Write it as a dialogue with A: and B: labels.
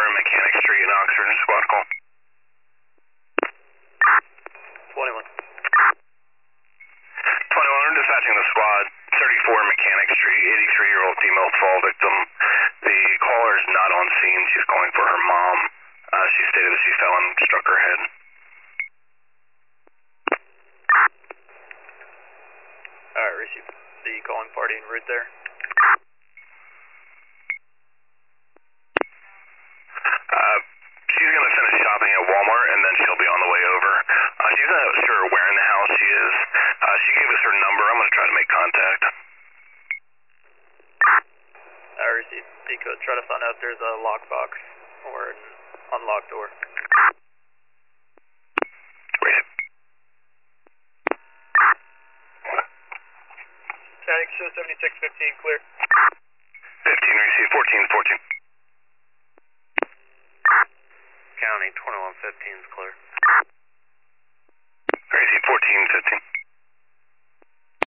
A: Mechanic Street in Oxford, squad call.
B: 21.
A: 21, I'm dispatching the squad, 34 Mechanic Street, 83-year-old female fall victim. The caller is not on scene. She's calling for her mom. She stated that she fell and struck her head.
B: Alright, receive the calling party en route there.
A: She's going to finish shopping at Walmart, and then she'll be on the way over. She's not sure where in the house she is. She gave us her number. I'm going to try to make contact.
B: Alright, receive decode. Try to find out if there's a lockbox or an unlocked door.
A: Receive.
B: Static show 7615, clear.
A: 15, receive. 14, 14.
B: County 2115 is clear.